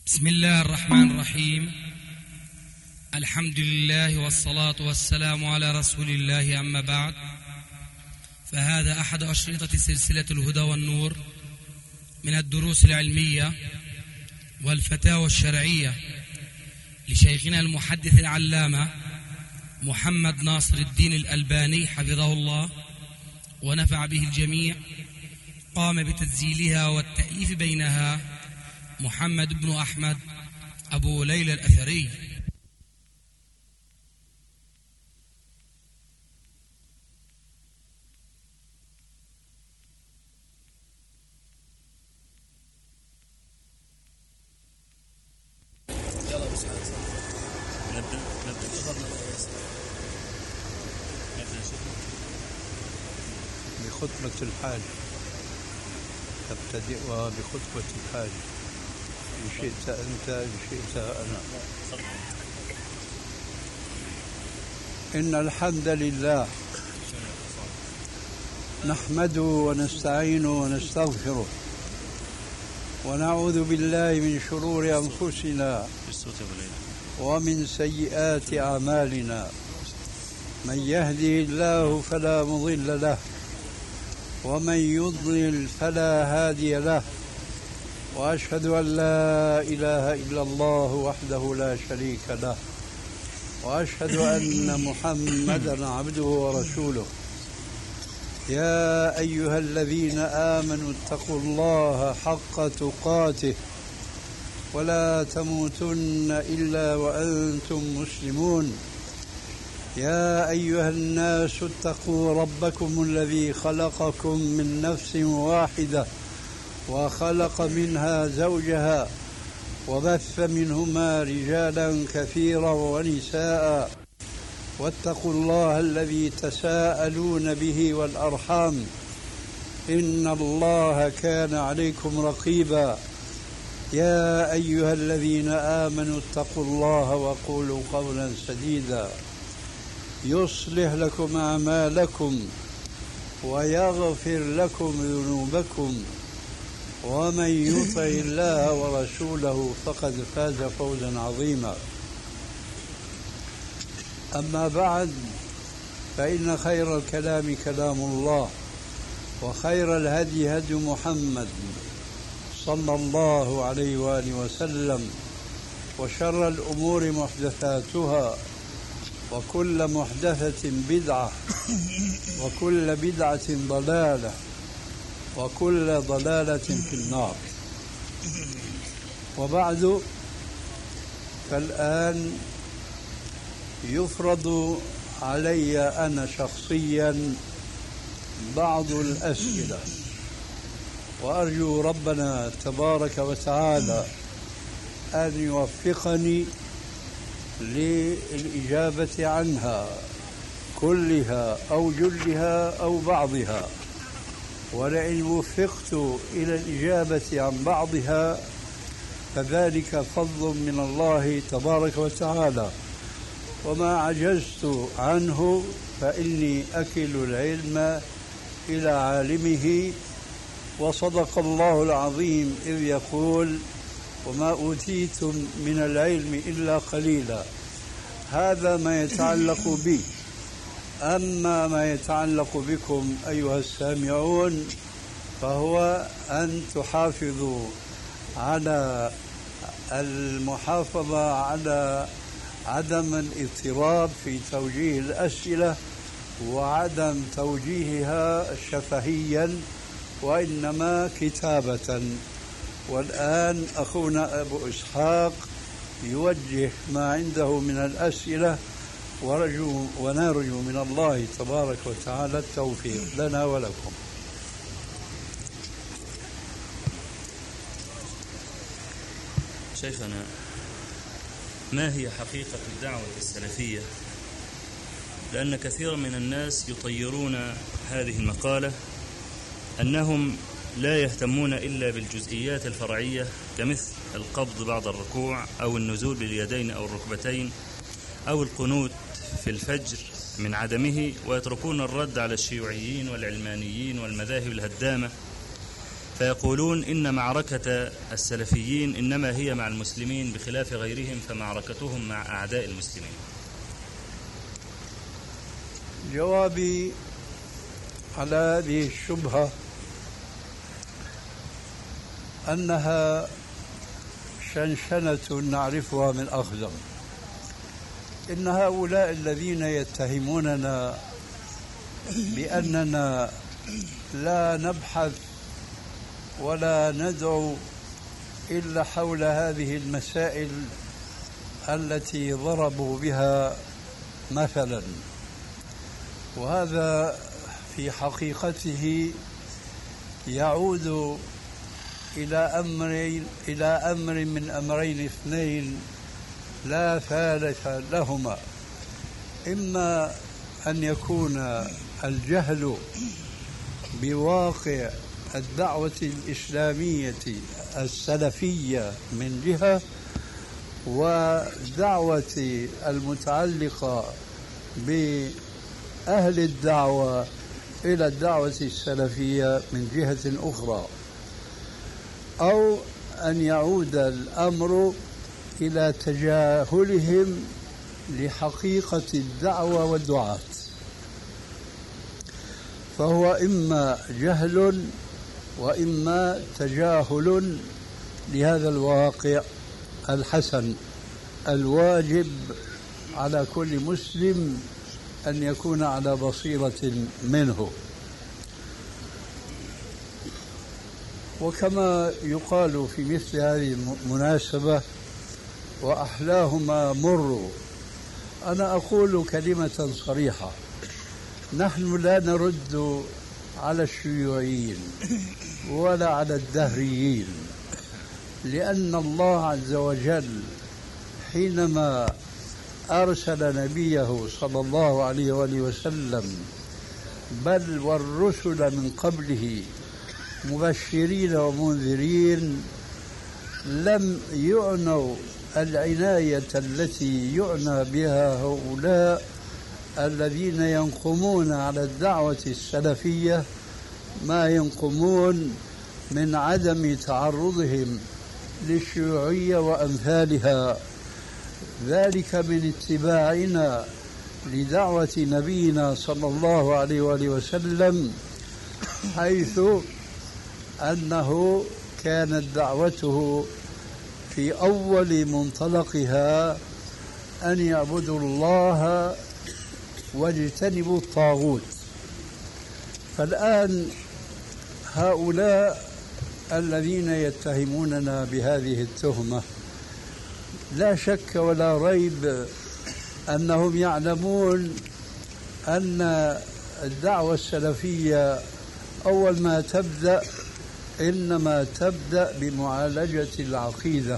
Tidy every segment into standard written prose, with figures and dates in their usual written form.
بسم الله الرحمن الرحيم. الحمد لله والصلاة والسلام على رسول الله، أما بعد، فهذا أحد أشرطة سلسلة الهدى والنور من الدروس العلمية والفتاوى الشرعية لشيخنا المحدث العلامة محمد ناصر الدين الألباني حفظه الله ونفع به الجميع. قام بتسجيلها والتأليف بينها محمد بن أحمد أبو ليلى الأثري. بخطبة الحاج، تبتدئها بخطبة الحاج إن شئت أنت إن شئت أنا. إن الحمد لله نحمده ونستعينه ونستغفره ونعوذ بالله من شرور أنفسنا ومن سيئات أعمالنا. من يهدي الله فلا مضل له ومن يضلل فلا هادي له، وأشهد أن لا إله إلا الله وحده لا شريك له، وأشهد أن محمدا عبده ورسوله. يا أيها الذين آمنوا اتقوا الله حق تقاته ولا تموتن إلا وأنتم مسلمون. يا أيها الناس اتقوا ربكم الذي خلقكم من نفس واحدة وخلق منها زوجها وبث منهما رجالا كثيرا ونساء، واتقوا الله الذي تساءلون به والأرحام إن الله كان عليكم رقيبا. يا أيها الذين آمنوا اتقوا الله وقولوا قولا سديدا يصلح لكم أعمالكم ويغفر لكم ذنوبكم، ومن يطع الله ورسوله فقد فاز فوزا عظيما. أما بعد، فإن خير الكلام كلام الله، وخير الهدي هدي محمد صلى الله عليه وآله وسلم، وشر الأمور محدثاتها، وكل محدثة بدعة، وكل بدعة ضلالة، وكل ضلالة في النار. وبعد، فالآن يفرض علي أنا شخصيا بعض الأسئلة، وأرجو ربنا تبارك وتعالى أن يوفقني للإجابة عنها كلها أو جلها أو بعضها. ولئن وفقت إلى الإجابة عن بعضها فذلك فضل من الله تبارك وتعالى، وما عجزت عنه فإني أكل العلم إلى عالمه. وصدق الله العظيم إذ يقول: وما أوتيتم من العلم إلا قليلا. هذا ما يتعلق بي. أما ما يتعلق بكم أيها السامعون فهو أن تحافظوا على المحافظة على عدم الاضطراب في توجيه الأسئلة، وعدم توجيهها شفهيا وإنما كتابة. والآن أخونا أبو إسحاق يوجه ما عنده من الأسئلة، ونرجو من الله تبارك وتعالى التوفيق لنا ولكم. شيخنا، ما هي حقيقة الدعوة السلفية؟ لأن كثيرا من الناس يطيرون هذه المقالة أنهم لا يهتمون إلا بالجزئيات الفرعية، كمثل القبض بعد الركوع أو النزول باليدين أو الركبتين أو القنوت في الفجر من عدمه، ويتركون الرد على الشيوعيين والعلمانيين والمذاهب الهدامة فيقولون إن معركة السلفيين إنما هي مع المسلمين بخلاف غيرهم، فمعركتهم مع أعداء المسلمين. جوابي على هذه الشبهة أنها شنشنة نعرفها من أخزم. إن هؤلاء الذين يتهموننا بأننا لا نبحث ولا ندعو إلا حول هذه المسائل التي ضربوا بها مثلا، وهذا في حقيقته يعود إلى أمر من أمرين اثنين لا ثالث لهما: إما أن يكون الجهل بواقع الدعوة الإسلامية السلفية من جهة، ودعوة المتعلقة بأهل الدعوة إلى الدعوة السلفية من جهة أخرى، أو أن يعود الأمر إلى تجاهلهم لحقيقة الدعوة والدعاة. فهو إما جهل وإما تجاهل لهذا الواقع الحسن الواجب على كل مسلم أن يكون على بصيرة منه. وكما يقال في مثل هذه المناسبة: وأحلاهما مر. أنا أقول كلمة صريحة: نحن لا نرد على الشيوعيين ولا على الدهريين، لأن الله عز وجل حينما أرسل نبيه صلى الله عليه وآله وسلم بل والرسل من قبله مبشرين ومنذرين لم يعنوا العناية التي يعنى بها هؤلاء الذين ينقمون على الدعوة السلفية ما ينقمون من عدم تعرضهم للشيوعية وأمثالها، ذلك من اتباعنا لدعوة نبينا صلى الله عليه وآله وسلم، حيث أنه كانت دعوته في أول منطلقها أن يعبدوا الله واجتنبوا الطاغوت. فالآن هؤلاء الذين يتهموننا بهذه التهمة لا شك ولا ريب أنهم يعلمون أن الدعوة السلفية أول ما تبدأ إنما تبدأ بمعالجة العقيدة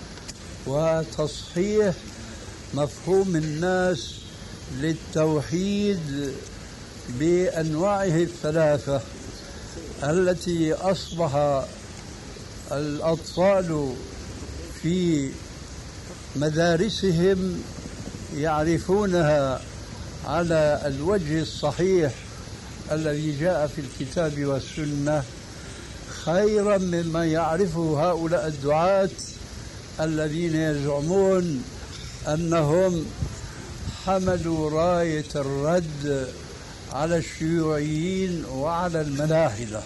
وتصحيح مفهوم الناس للتوحيد بأنواعه الثلاثة التي أصبح الأطفال في مدارسهم يعرفونها على الوجه الصحيح الذي جاء في الكتاب والسنة، خيرا مما يعرفه هؤلاء الدعاة الذين يزعمون أنهم حملوا راية الرد على الشيوعيين وعلى الملاحدة.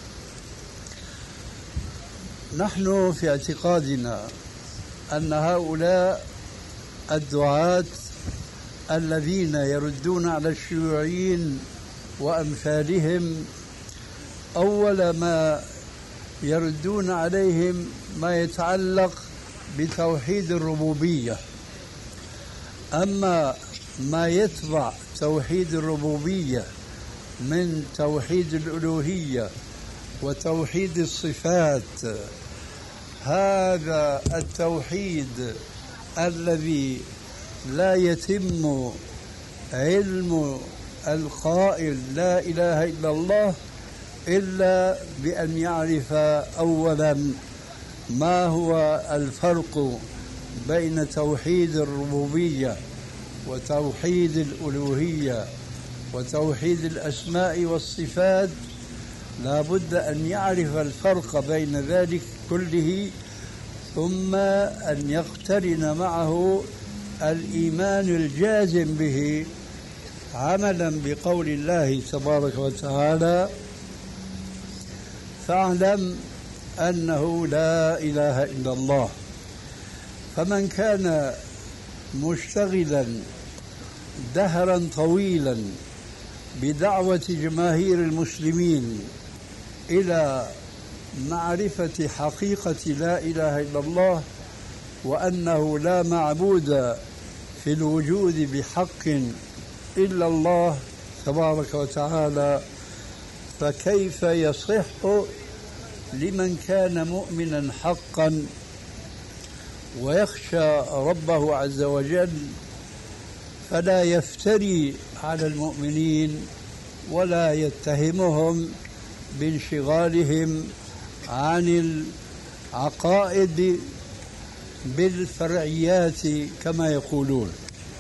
نحن في اعتقادنا أن هؤلاء الدعاة الذين يردون على الشيوعيين وأمثالهم أول ما يردون عليهم ما يتعلق بتوحيد الربوبية، أما ما يتبع توحيد الربوبية من توحيد الألوهية وتوحيد الصفات، هذا التوحيد الذي لا يتم علم القائل لا إله إلا الله إلا بأن يعرف أولا ما هو الفرق بين توحيد الربوبية وتوحيد الألوهية وتوحيد الأسماء والصفات، لا بد أن يعرف الفرق بين ذلك كله، ثم أن يقترن معه الإيمان الجازم به، عملا بقول الله تبارك وتعالى: فاعلم أنه لا إله إلا الله. فمن كان مشتغلا دهرا طويلا بدعوة جماهير المسلمين إلى معرفة حقيقة لا إله إلا الله، وأنه لا معبود في الوجود بحق إلا الله تبارك وتعالى، فكيف يصح لمن كان مؤمنا حقا ويخشى ربه عز وجل فلا يفتري على المؤمنين ولا يتهمهم بانشغالهم عن العقائد بالفرعيات كما يقولون؟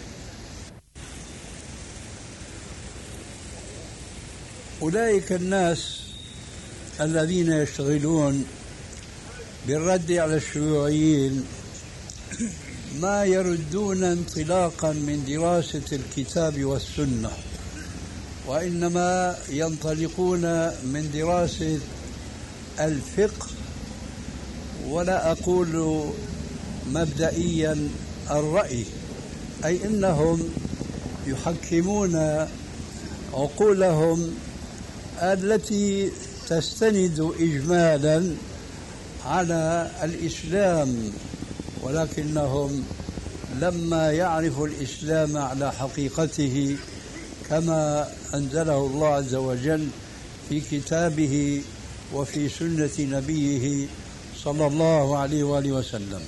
أولئك الناس الذين يشتغلون بالرد على الشيوعيين ما يردون انطلاقا من دراسة الكتاب والسنة، وإنما ينطلقون من دراسة الفقه، ولا أقول مبدئيا الرأي، أي أنهم يحكمون عقولهم التي تستند إجمالا على الإسلام، ولكنهم لما يعرفوا الإسلام على حقيقته كما أنزله الله عز وجل في كتابه وفي سنة نبيه صلى الله عليه وآله وسلم.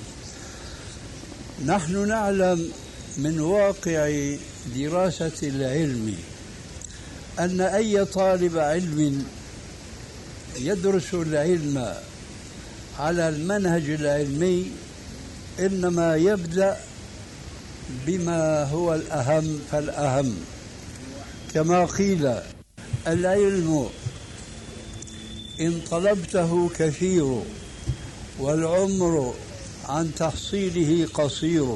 نحن نعلم من واقع دراسة العلم أن أي طالب علم يدرس العلم على المنهج العلمي إنما يبدأ بما هو الأهم فالأهم، كما قيل: العلم إن طلبته كثير والعمر عن تحصيله قصير،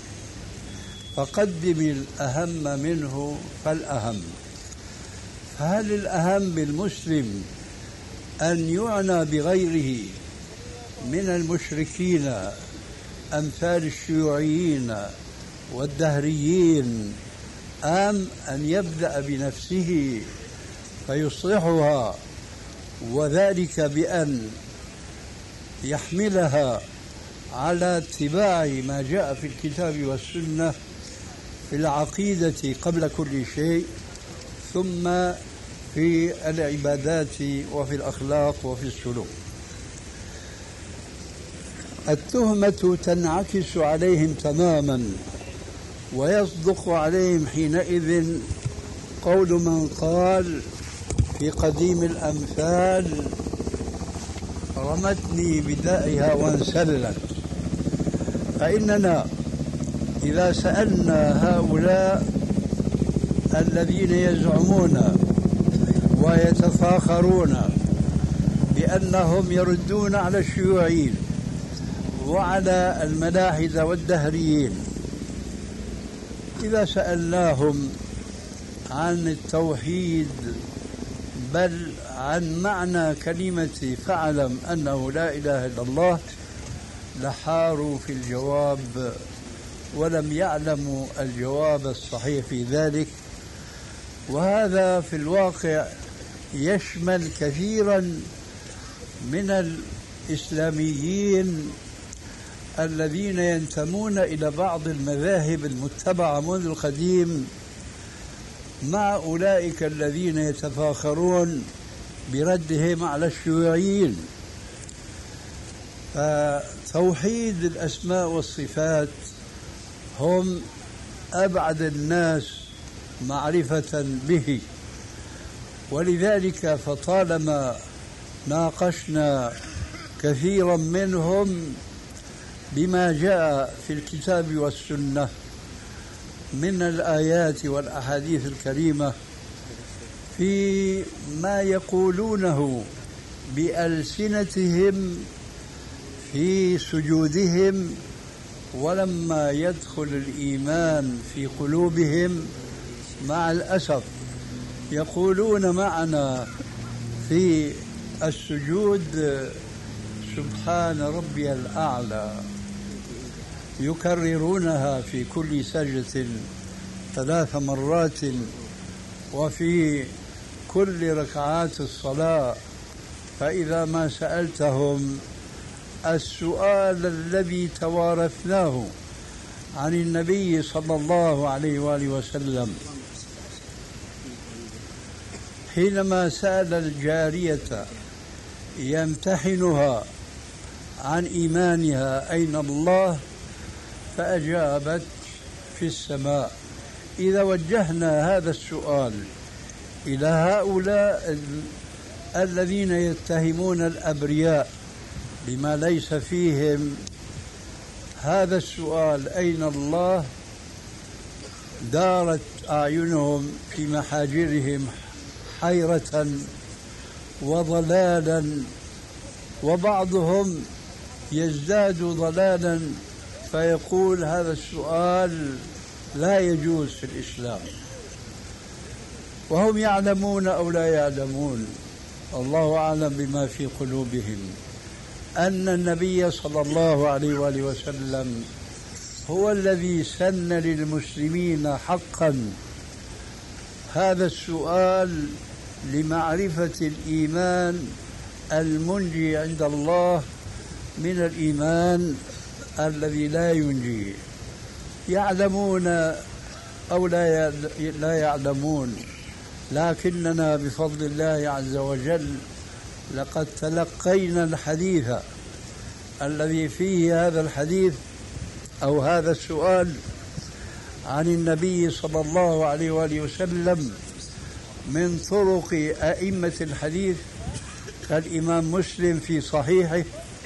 فقدم الأهم منه فالأهم. فهل الأهم بالمسلم أن يعنى بغيره من المشركين أمثال الشيوعيين والدهريين، أم أن يبدأ بنفسه فيصلحها، وذلك بأن يحملها على اتباع ما جاء في الكتاب والسنة في العقيدة قبل كل شيء، ثم في العبادات وفي الأخلاق وفي السلوك؟ التهمة تنعكس عليهم تماما، ويصدق عليهم حينئذ قول من قال في قديم الأمثال: رمتني بدائها وانسلت. فإننا إذا سألنا هؤلاء الذين يزعمون ويتفاخرون بأنهم يردون على الشيوعيين وعلى الملاحدة والدهريين، إذا سألناهم عن التوحيد بل عن معنى كلمة فاعلم أنه لا إله إلا الله، لحاروا في الجواب ولم يعلموا الجواب الصحيح في ذلك. وهذا في الواقع يشمل كثيرا من الإسلاميين الذين ينتمون إلى بعض المذاهب المتبعة منذ القديم، مع أولئك الذين يتفاخرون بردهم على الشيوعيين. فتوحيد الأسماء والصفات هم أبعد الناس معرفة به، ولذلك فطالما ناقشنا كثيرا منهم بما جاء في الكتاب والسنة من الآيات والأحاديث الكريمة في ما يقولونه بألسنتهم في سجودهم، ولما يدخل الإيمان في قلوبهم مع الأسف يقولون معنا في السجود سبحان ربي الأعلى، يكررونها في كل سجدة 3 مرات وفي كل ركعات الصلاة. فإذا ما سألتهم السؤال الذي توارثناه عن النبي صلى الله عليه وآله وسلم حينما سأل الجارية يمتحنها عن إيمانها أين الله، فأجابت في السماء. إذا وجهنا هذا السؤال إلى هؤلاء الذين يتهمون الأبرياء بما ليس فيهم، هذا السؤال أين الله دارت أعينهم في محاجرهم حيرة وضلالا، وبعضهم يزداد ضلالا فيقول هذا السؤال لا يجوز في الإسلام، وهم يعلمون أو لا يعلمون، الله أعلم بما في قلوبهم، أن النبي صلى الله عليه وآله وسلم هو الذي سن للمسلمين حقا هذا السؤال لمعرفة الإيمان المنجي عند الله من الإيمان الذي لا ينجي. يعلمون أو لا يعلمون، لكننا بفضل الله عز وجل لقد تلقينا الحديث الذي فيه هذا الحديث أو هذا السؤال عن النبي صلى الله عليه وآله وسلم من طرق أئمة الحديث كالإمام مسلم في صحيحه،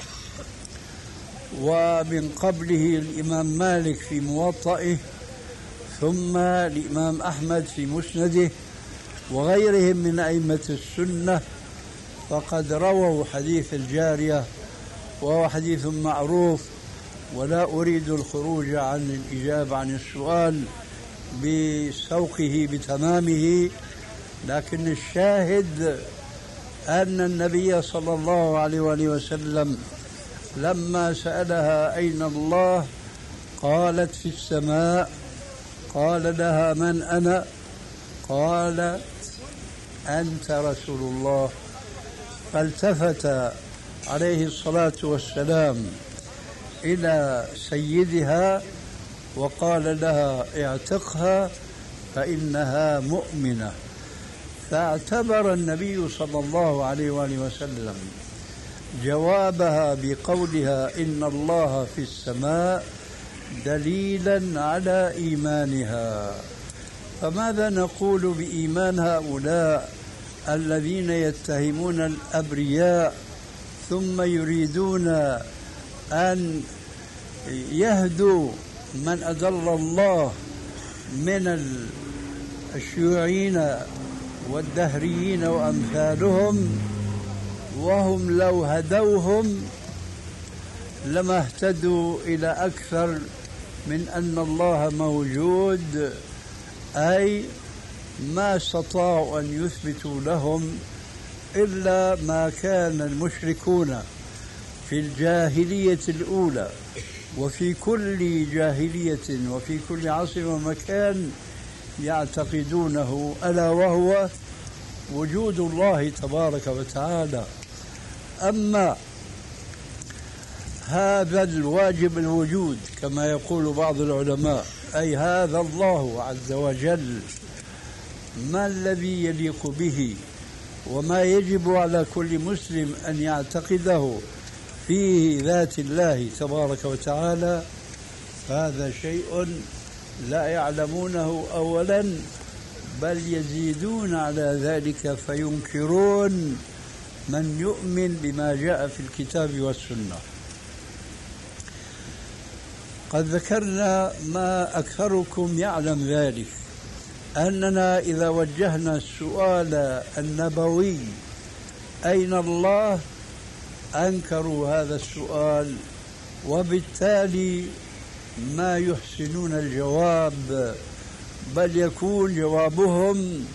ومن قبله الإمام مالك في موطئه، ثم الإمام أحمد في مسنده، وغيرهم من أئمة السنة، فقد رووا حديث الجارية وهو حديث معروف، ولا أريد الخروج عن الإجابة عن السؤال بسوقه بتمامه، لكن الشاهد أن النبي صلى الله عليه وآله وسلم لما سألها أين الله قالت في السماء، قال لها من أنا؟ قال أنت رسول الله. فالتفت عليه الصلاة والسلام إلى سيدها وقال لها اعتقها فإنها مؤمنة. فاعتبر النبي صلى الله عليه وآله وسلم جوابها بقولها إن الله في السماء دليلا على إيمانها. فماذا نقول بإيمان هؤلاء الذين يتهمون الأبرياء ثم يريدون أن يهدوا من أضل الله من الشيوعيين والدهريين وأمثالهم، وهم لو هدوهم لما اهتدوا إلى أكثر من أن الله موجود، أي ما استطاعوا أن يثبتوا لهم إلا ما كان المشركون في الجاهلية الأولى وفي كل جاهلية وفي كل عصر ومكان يعتقدونه، ألا وهو وجود الله تبارك وتعالى. أما هذا الواجب الوجود كما يقول بعض العلماء، أي هذا الله عز وجل ما الذي يليق به وما يجب على كل مسلم أن يعتقده في ذات الله تبارك وتعالى، هذا شيء لا يعلمونه أولا، بل يزيدون على ذلك فينكرون من يؤمن بما جاء في الكتاب والسنة. قد ذكرنا ما أكثركم يعلم ذلك، أننا إذا وجهنا السؤال النبوي أين الله أنكروا هذا السؤال، وبالتالي ما يحسنون الجواب، بل يكون جوابهم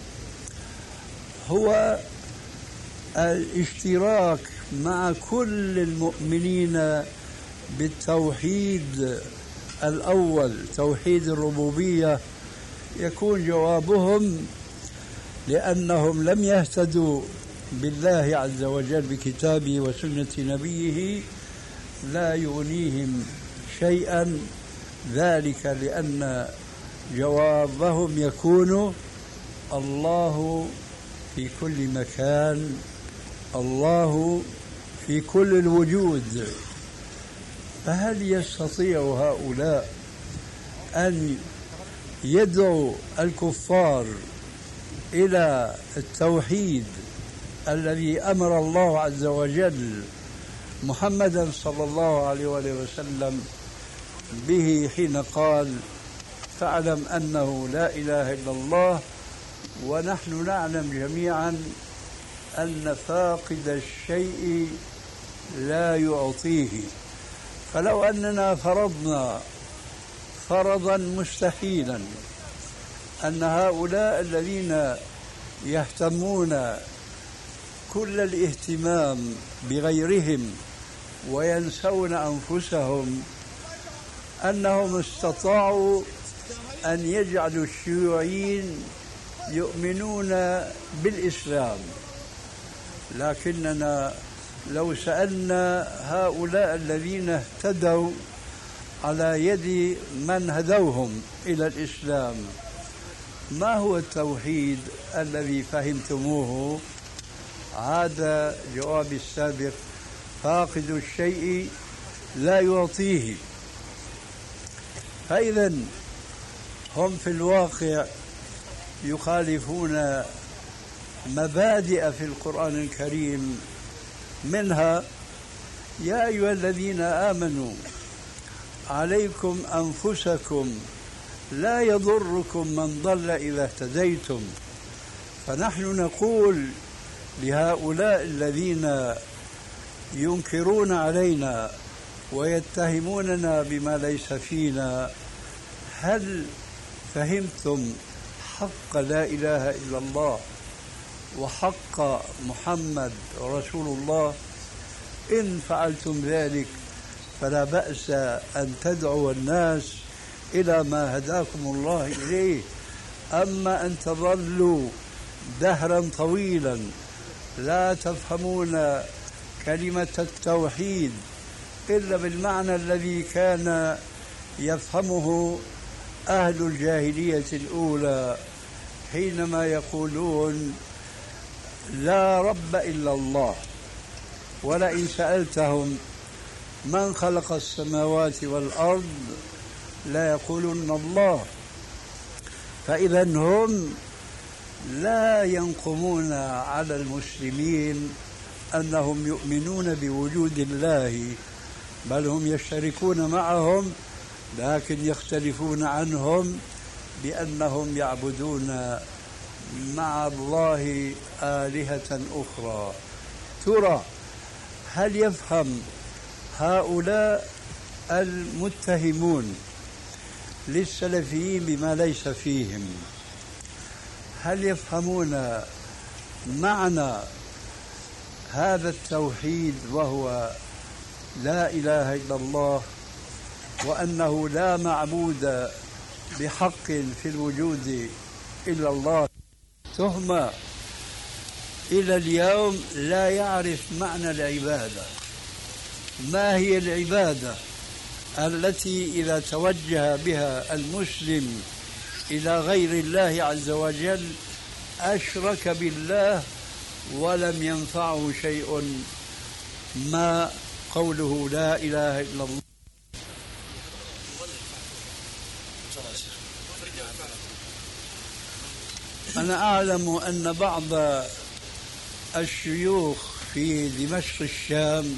هو الاشتراك مع كل المؤمنين بالتوحيد الأول، توحيد الربوبية. يكون جوابهم لأنهم لم يهتدوا بالله عز وجل بكتابه وسنة نبيه لا يغنيهم شيئا ذلك، لأن جوابهم يكون الله في كل مكان، الله في كل الوجود. فهل يستطيع هؤلاء أن يدعوا الكفار إلى التوحيد الذي أمر الله عز وجل محمدا صلى الله عليه وسلم به حين قال فاعلم أنه لا إله إلا الله؟ ونحن نعلم جميعا أن فاقد الشيء لا يعطيه. فلو أننا فرضنا فرضا مستحيلا أن هؤلاء الذين يهتمون كل الاهتمام بغيرهم وينسون أنفسهم أنهم استطاعوا أن يجعلوا الشيوعيين يؤمنون بالإسلام، لكننا لو سألنا هؤلاء الذين اهتدوا على يد من هدوهم إلى الإسلام ما هو التوحيد الذي فهمتموه، عاد جواب السابق فاقد الشيء لا يعطيه. فإذا هم في الواقع يخالفون مبادئ في القرآن الكريم، منها يا أيها الذين آمنوا عليكم أنفسكم لا يضركم من ضل إذا اهتديتم. فنحن نقول لهؤلاء الذين ينكرون علينا ويتهموننا بما ليس فينا هل فهمتم حق لا إله إلا الله وحق محمد رسول الله؟ إن فعلتم ذلك فلا بأس أن تدعوا الناس إلى ما هداكم الله إليه. أما أن تظلوا دهرا طويلا لا تفهمون كلمة التوحيد إلا بالمعنى الذي كان يفهمه أهل الجاهلية الأولى حينما يقولون لا رب إلا الله، ولئن سألتهم من خلق السماوات والأرض لا يقولون الله. فإذا هم لا ينقمون على المسلمين أنهم يؤمنون بوجود الله، بل هم يشتركون معهم، لكن يختلفون عنهم بأنهم يعبدون مع الله آلهة أخرى. ترى هل يفهم هؤلاء المتهمون للسلفيين بما ليس فيهم، هل يفهمون معنى هذا التوحيد وهو لا إله إلا الله، وأنه لا معبود بحق في الوجود إلا الله؟ تهمة إلى اليوم لا يعرف معنى العبادة. ما هي العبادة التي إذا توجه بها المسلم إلى غير الله عز وجل أشرك بالله ولم ينفعه شيء ما قوله لا إله إلا الله؟ أنا أعلم أن بعض الشيوخ في دمشق الشام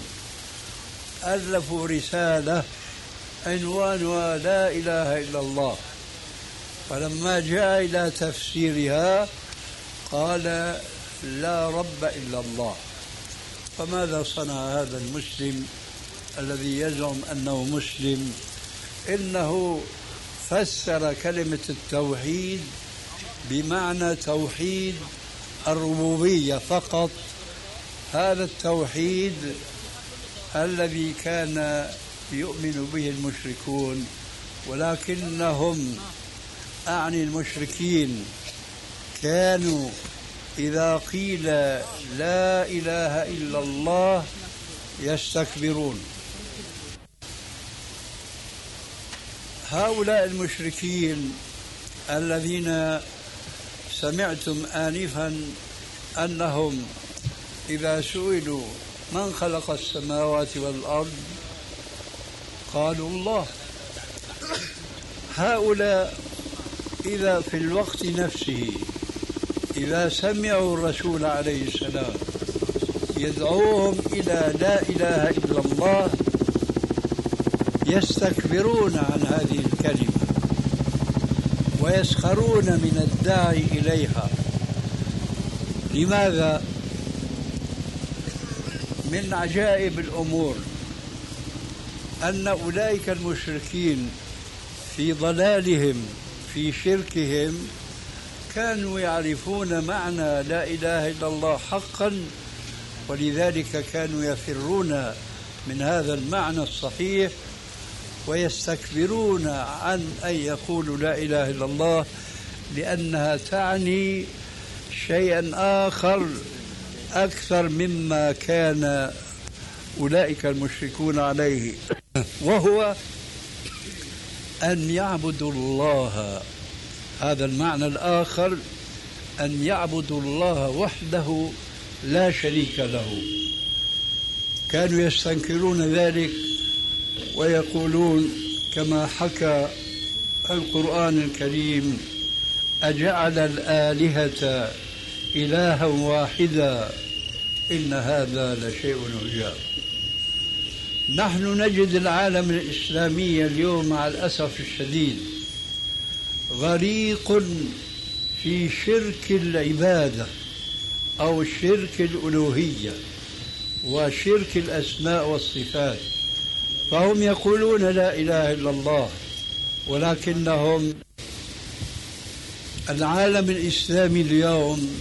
ألفوا رسالة عنوانها لا إله إلا الله، فلما جاء إلى تفسيرها قال لا رب إلا الله. فماذا صنع هذا المسلم الذي يزعم أنه مسلم؟ إنه فسر كلمة التوحيد بمعنى توحيد الربوبية فقط، هذا التوحيد الذي كان يؤمن به المشركون، ولكنهم أعني المشركين كانوا إذا قيل لا إله إلا الله يستكبرون. هؤلاء المشركين الذين سمعتم آنفا أنهم إذا سئلوا من خلق السماوات والأرض قالوا الله، هؤلاء إذا في الوقت نفسه إذا سمعوا الرسول عليه السلام يدعوهم إلى لا إله إلا الله يستكبرون عن هذه الكلمة ويسخرون من الداعي إليها. لماذا؟ من عجائب الأمور أن أولئك المشركين في ضلالهم في شركهم كانوا يعرفون معنى لا إله إلا الله حقا، ولذلك كانوا يفرون من هذا المعنى الصحيح ويستكبرون عن أن يقولوا لا إله إلا الله، لأنها تعني شيئا آخر أكثر مما كان أولئك المشركون عليه، وهو أن يعبدوا الله. هذا المعنى الآخر أن يعبدوا الله وحده لا شريك له. كانوا يستنكرون ذلك ويقولون كما حكى القرآن الكريم: أجعل الآلهة إلها واحدا إن هذا لشيء عجاب. نحن نجد العالم الإسلامي اليوم مع الأسف الشديد غريق في شرك العبادة أو شرك الألوهية وشرك الأسماء والصفات، فهم يقولون لا إله إلا الله، ولكنهم العالم الإسلامي اليوم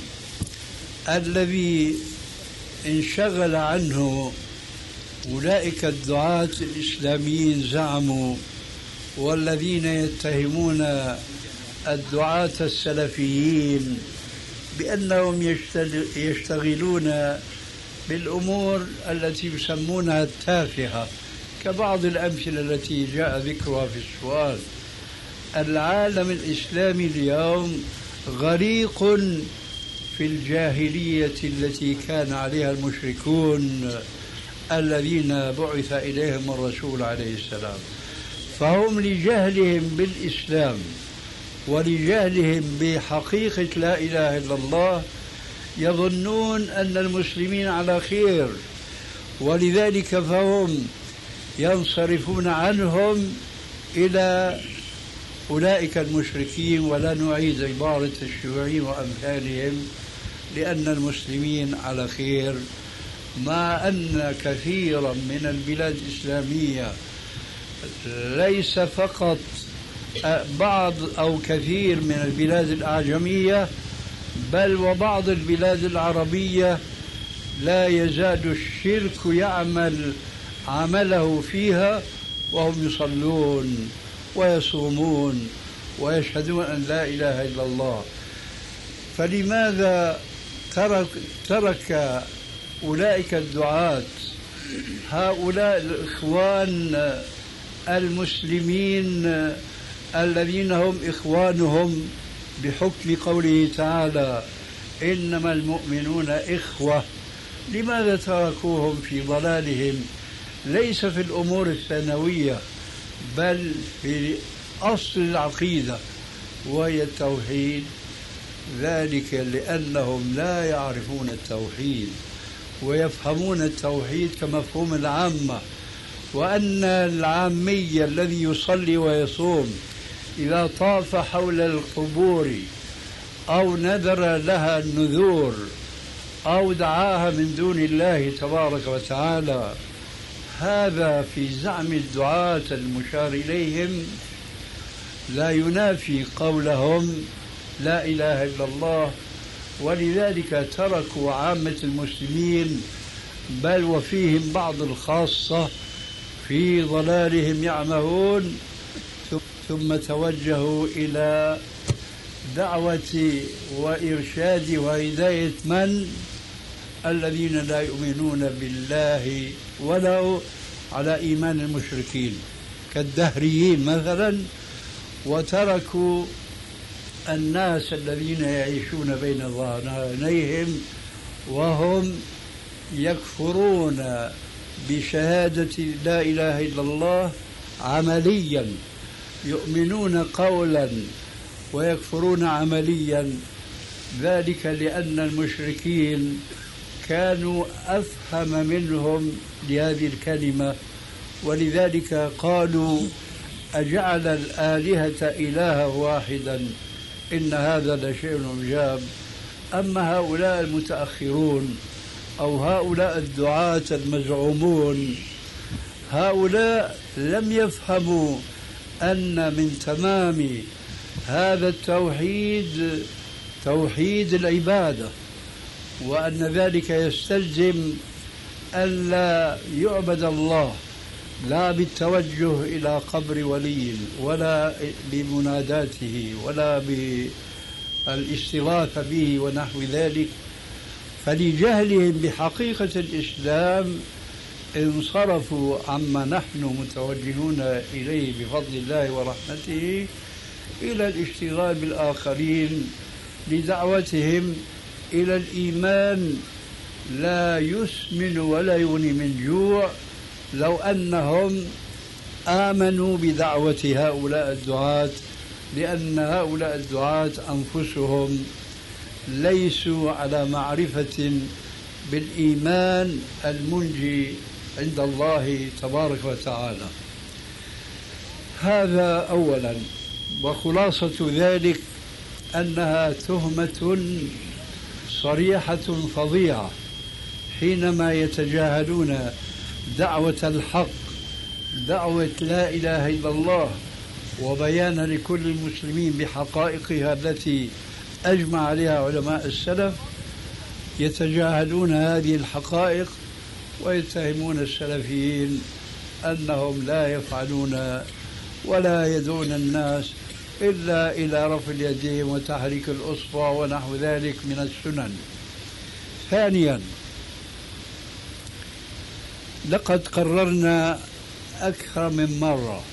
الذي انشغل عنه أولئك الدعاة الإسلاميين زعموا، والذين يتهمون الدعاة السلفيين بأنهم يشتغلون بالأمور التي يسمونها التافهة كبعض الأمثلة التي جاء ذكرها في السؤال. العالم الإسلامي اليوم غريق في الجاهلية التي كان عليها المشركون الذين بعث إليهم الرسول عليه السلام، فهم لجهلهم بالإسلام ولجهلهم بحقيقة لا إله إلا الله يظنون أن المسلمين على خير، ولذلك فهم ينصرفون عنهم إلى أولئك المشركين. ولا نعيد عبارة الشيوعيين وأمثالهم، لأن المسلمين على خير، مع أن كثيرا من البلاد الإسلامية ليس فقط بعض أو كثير من البلاد الأعجمية، بل وبعض البلاد العربية لا يزال الشرك يعمل عمله فيها وهم يصلون ويصومون ويشهدون أن لا إله إلا الله. فلماذا ترك أولئك الدعاة هؤلاء الإخوان المسلمين الذين هم إخوانهم بحكم قوله تعالى إنما المؤمنون إخوة؟ لماذا تركوهم في ضلالهم ليس في الأمور الثانوية بل في أصل العقيدة وهي التوحيد؟ ذلك لأنهم لا يعرفون التوحيد ويفهمون التوحيد كمفهوم العامة، وأن العامي الذي يصلي ويصوم إذا طاف حول القبور أو نذر لها النذور أو دعاها من دون الله تبارك وتعالى، هذا في زعم الدعاة المشار إليهم لا ينافي قولهم لا إله إلا الله، ولذلك تركوا عامة المسلمين بل وفيهم بعض الخاصة في ضلالهم يعمهون، ثم توجهوا إلى دعوة وإرشاد وهداية من؟ الذين لا يؤمنون بالله ولا على إيمان المشركين كالدهريين مثلا، وتركوا الناس الذين يعيشون بين ظهرانيهم وهم يكفرون بشهادة لا إله إلا الله عمليا، يؤمنون قولا ويكفرون عمليا، ذلك لأن المشركين كانوا أفهم منهم لهذه الكلمة، ولذلك قالوا أجعل الآلهة إلها واحدا إن هذا لشيء عجاب. أما هؤلاء المتأخرون أو هؤلاء الدعاة المزعومون، هؤلاء لم يفهموا أن من تمام هذا التوحيد توحيد العبادة، وأن ذلك يستلزم أن لا يعبد الله لا بالتوجه إلى قبر ولي ولا بمناداته ولا بالاستغاثة به ونحو ذلك، فلجهلهم بحقيقة الإسلام انصرفوا عما نحن متوجهون إليه بفضل الله ورحمته إلى الاشتغال بالآخرين لدعوتهم إلى الإيمان لا يسمن ولا يغني من جوع، لو أنهم آمنوا بدعوة هؤلاء الدعاة، لأن هؤلاء الدعاة أنفسهم ليسوا على معرفة بالإيمان المنجي عند الله تبارك وتعالى. هذا أولا. وخلاصة ذلك أنها تهمة صريحة فظيعة حينما يتجاهلون دعوة الحق، دعوة لا إله إلا الله، وبيان لكل المسلمين بحقائقها التي أجمع عليها علماء السلف، يتجاهلون هذه الحقائق ويتهمون السلفيين أنهم لا يفعلون ولا يدعون الناس إلا إلى رفع اليدين وتحريك الأصبع ونحو ذلك من السنن. ثانيا، لقد قررنا أكثر من مرة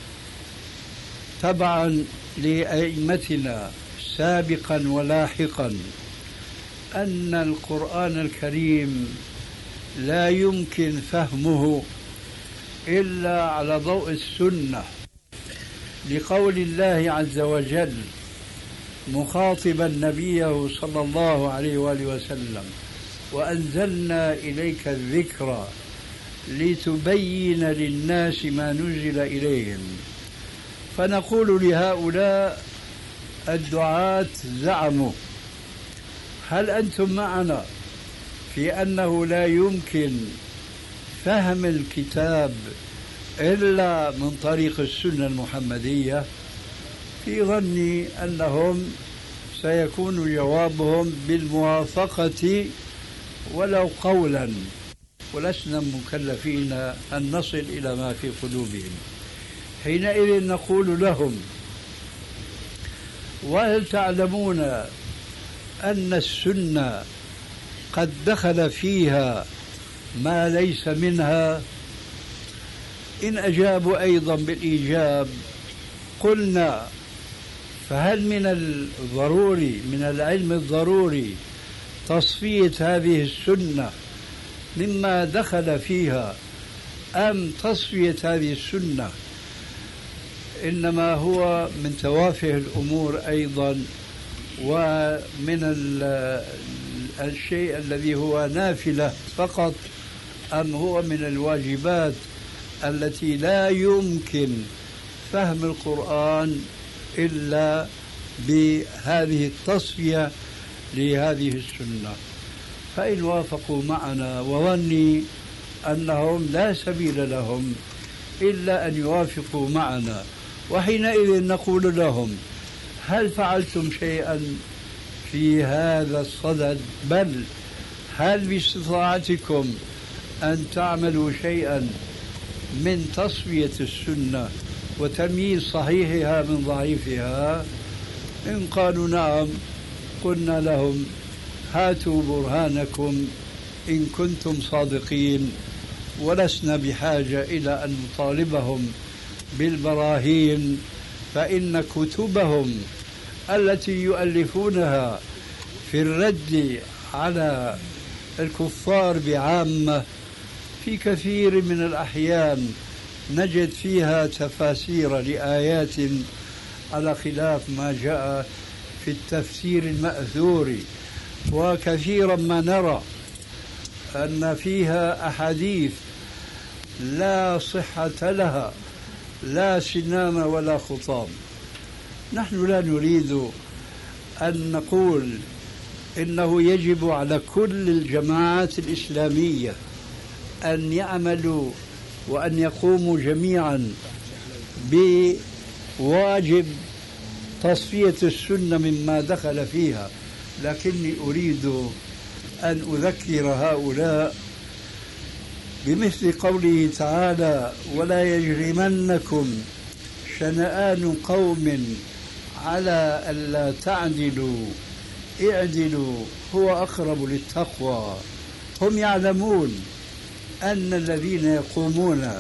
تبعا لأئمتنا سابقا ولاحقا أن القرآن الكريم لا يمكن فهمه إلا على ضوء السنة، لقول الله عز وجل مخاطبا نبيه صلى الله عليه وآله وسلم: وأنزلنا إليك الذكر لتبين للناس ما نزل إليهم. فنقول لهؤلاء الدعاة زعموا: هل أنتم معنا في أنه لا يمكن فهم الكتاب إلا من طريق السنة المحمدية؟ في ظني أنهم سيكون جوابهم بالموافقة ولو قولا، ولسنا مكلفين أن نصل إلى ما في قلوبهم. حينئذ نقول لهم: وهل تعلمون أن السنة قد دخل فيها ما ليس منها؟ إن أجابوا أيضا بالإيجاب قلنا: فهل من الضروري من العلم الضروري تصفية هذه السنة مما دخل فيها، أم تصفية هذه السنة إنما هو من توافه الأمور أيضا ومن الشيء الذي هو نافلة فقط، أم هو من الواجبات التي لا يمكن فهم القرآن إلا بهذه التصفية لهذه السنة. فإن وافقوا معنا، وظني أنهم لا سبيل لهم إلا أن يوافقوا معنا، وحينئذ نقول لهم: هل فعلتم شيئا في هذا الصدد؟ بل هل باستطاعتكم أن تعملوا شيئا من تصفية السنة وتمييز صحيحها من ضعيفها؟ إن قالوا نعم، قلنا لهم: هاتوا برهانكم إن كنتم صادقين. ولسنا بحاجة إلى أن نطالبهم بالبراهين، فإن كتبهم التي يؤلفونها في الرد على الكفار بعامة في كثير من الأحيان نجد فيها تفاسير لآيات على خلاف ما جاء في التفسير المأثور، وكثيرا ما نرى أن فيها أحاديث لا صحة لها، لا سنام ولا خطام. نحن لا نريد أن نقول إنه يجب على كل الجماعات الإسلامية أن يعملوا وأن يقوموا جميعا بواجب تصفية السنة مما دخل فيها، لكني أريد أن أذكر هؤلاء بمثل قوله تعالى: ولا يجرمنكم شنآن قوم على ألا تعدلوا اعدلوا هو أقرب للتقوى. هم يعلمون أن الذين يقومون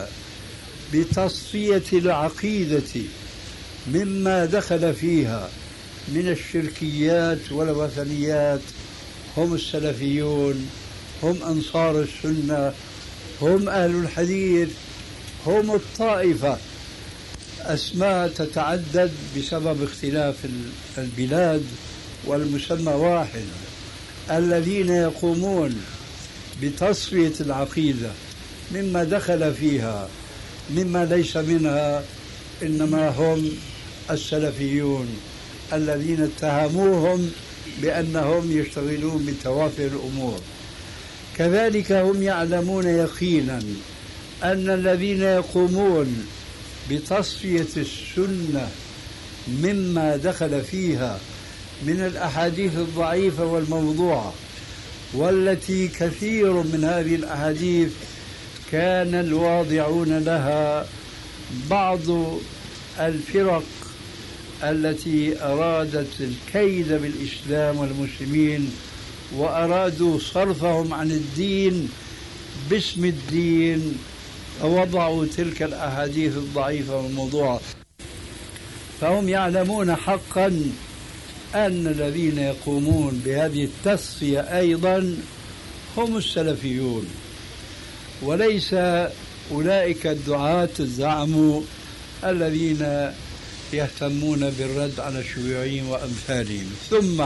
بتصفية العقيدة مما دخل فيها من الشركيات والوثنيات هم السلفيون، هم أنصار السنة، هم أهل الحديث، هم الطائفة. أسماء تتعدد بسبب اختلاف البلاد والمسمى واحد. الذين يقومون بتصفية العقيدة مما دخل فيها مما ليس منها إنما هم السلفيون الذين اتهموهم بأنهم يشتغلون بتوافه الأمور. كذلك هم يعلمون يقينا أن الذين يقومون بتصفية السنة مما دخل فيها من الأحاديث الضعيفة والموضوعة، والتي كثير من هذه الأحاديث كان الواضعون لها بعض الفرق التي أرادت الكيد بالإسلام والمسلمين وأرادوا صرفهم عن الدين باسم الدين، ووضعوا تلك الأحاديث الضعيفة والموضوعة. فهم يعلمون حقا أن الذين يقومون بهذه التصفية أيضا هم السلفيون، وليس أولئك الدعاة الزعم الذين يهتمون بالرد على الشيوعيين وأمثالهم. ثم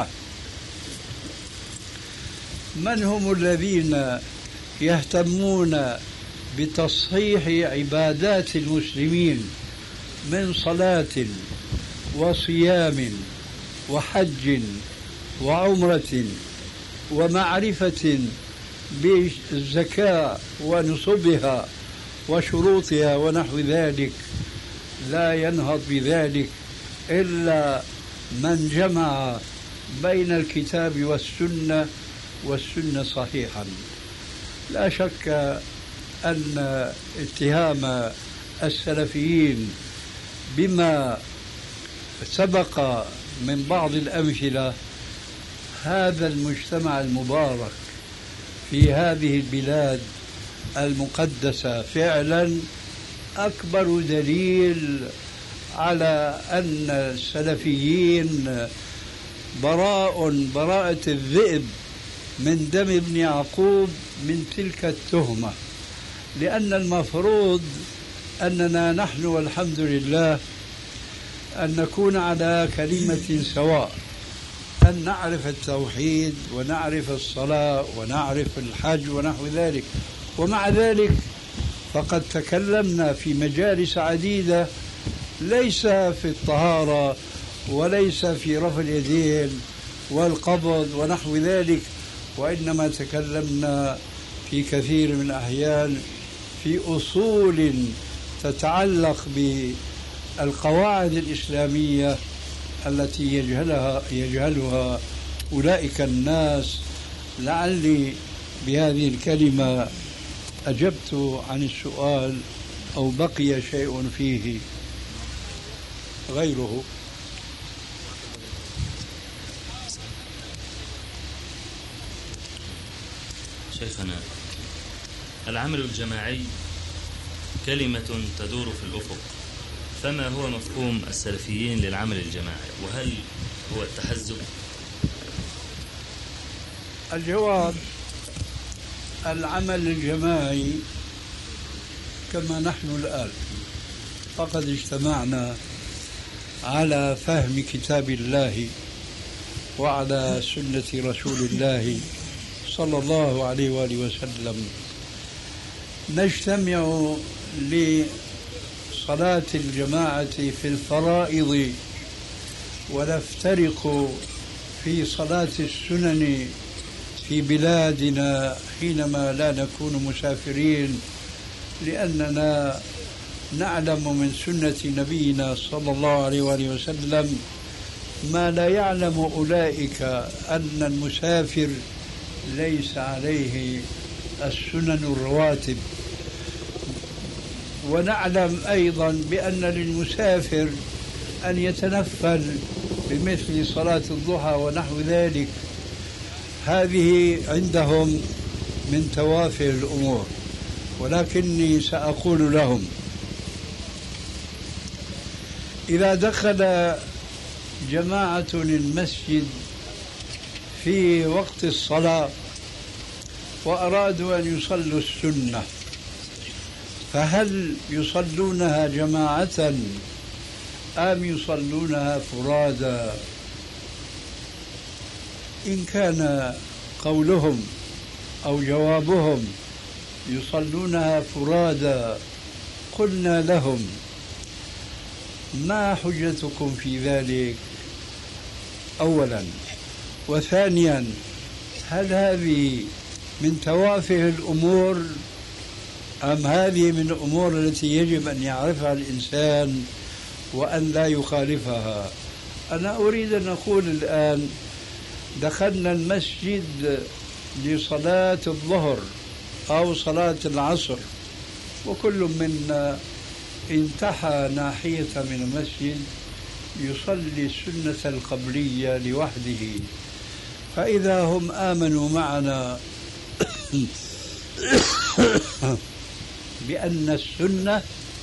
من هم الذين يهتمون بتصحيح عبادات المسلمين من صلاة وصيام وحج وعمرة ومعرفة بالزكاة ونصبها وشروطها ونحو ذلك؟ لا ينهض بذلك إلا من جمع بين الكتاب والسنة صحيحا. لا شك أن اتهام السلفيين بما سبق من بعض الأمثلة هذا المجتمع المبارك في هذه البلاد المقدسة فعلا أكبر دليل على أن السلفيين براءة الذئب من دم ابن يعقوب من تلك التهمة. لأن المفروض أننا نحن والحمد لله أن نكون على كلمة سواء، أن نعرف التوحيد ونعرف الصلاة ونعرف الحج ونحو ذلك. ومع ذلك فقد تكلمنا في مجالس عديدة ليس في الطهارة وليس في رفع اليدين والقبض ونحو ذلك، وإنما تكلمنا في كثير من الأحيان في أصول تتعلق بالقواعد الإسلامية التي يجهلها أولئك الناس. لعلي بهذه الكلمة أجبت عن السؤال أو بقي شيء فيه غيره. شيخنا، العمل الجماعي كلمة تدور في الأفق، فما هو مفهوم السلفيين للعمل الجماعي، وهل هو التحزب؟ الجواب: العمل الجماعي كما نحن الآن فقد اجتمعنا على فهم كتاب الله وعلى سنة رسول الله صلى الله عليه وآله وسلم، نجتمع لصلاة الجماعة في الفرائض ونفترق في صلاة السنن في بلادنا حينما لا نكون مسافرين، لأننا نعلم من سنة نبينا صلى الله عليه وآله وسلم ما لا يعلم أولئك، أن المسافر ليس عليه السنن الرواتب. ونعلم أيضا بأن للمسافر أن يتنفل بمثل صلاة الضحى ونحو ذلك، هذه عندهم من توافه الأمور. ولكني سأقول لهم: إذا دخل جماعة المسجد في وقت الصلاة وأرادوا أن يصلوا السنة، فهل يصلونها جماعة أم يصلونها فرادا؟ إن كان قولهم أو جوابهم يصلونها فرادا، قلنا لهم: ما حجتكم في ذلك؟ أولا. وثانيا، هل هذه من توافه الأمور أم هذه من الأمور التي يجب أن يعرفها الإنسان وأن لا يخالفها؟ أنا أريد أن أقول الآن: دخلنا المسجد لصلاة الظهر أو صلاة العصر، وكل منا انتحى ناحية من المسجد يصلي السنة القبلية لوحده، فإذا هم آمنوا معنا بأن السنة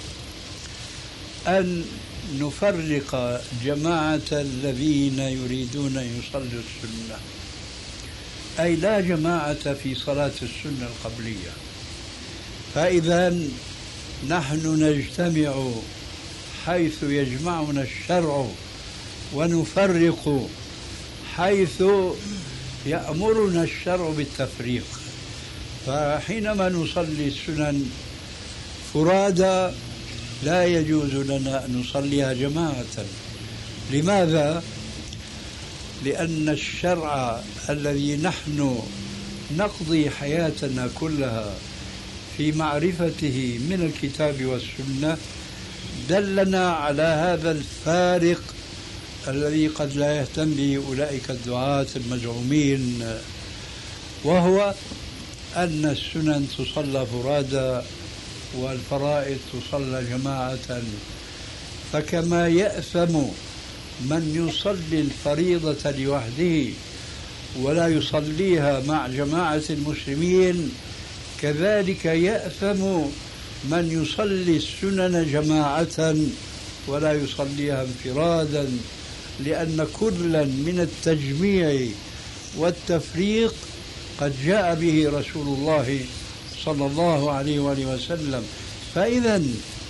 أن نفرق جماعة الذين يريدون أن يصلوا السنة، أي لا جماعة في صلاة السنة القبلية، فإذا نحن نجتمع حيث يجمعنا الشرع ونفرق حيث يأمرنا الشرع بالتفريق. فحينما نصلي السنن فرادا لا يجوز لنا أن نصليها جماعة. لماذا؟ لأن الشرع الذي نحن نقضي حياتنا كلها في معرفته من الكتاب والسنة دلنا على هذا الفارق الذي قد لا يهتم به أولئك الدعاة المزعومين، وهو أن السنن تصلى فرادا والفرائض تصلى جماعة. فكما يأثم من يصلي الفريضة لوحده ولا يصليها مع جماعة المسلمين، كذلك يأثم من يصلي السنن جماعة ولا يصليها انفرادا، لأن كلا من التجميع والتفريق قد جاء به رسول الله صلى الله عليه وآله وسلم. فإذا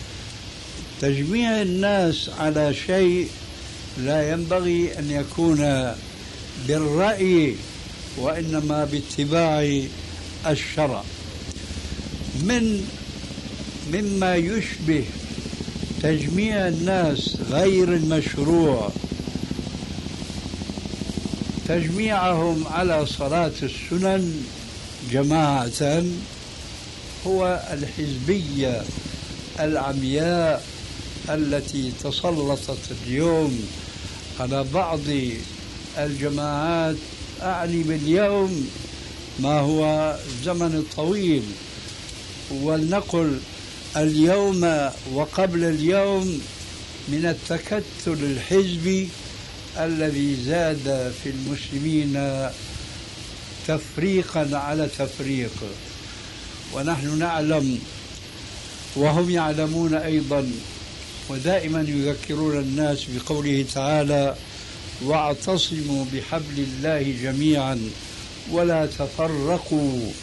تجميع الناس على شيء لا ينبغي أن يكون بالرأي، وإنما باتباع الشرع. مما يشبه تجميع الناس غير المشروع تجميعهم على صلاة السنن جماعة هو الحزبية العمياء التي تسلطت اليوم على بعض الجماعات. أعني باليوم ما هو الزمن الطويل، ولنقل اليوم وقبل اليوم، من التكتل الحزبي الذي زاد في المسلمين تفريقا على تفريق. ونحن نعلم وهم يعلمون أيضا، ودائما يذكرون الناس بقوله تعالى: واعتصموا بحبل الله جميعا ولا تفرقوا.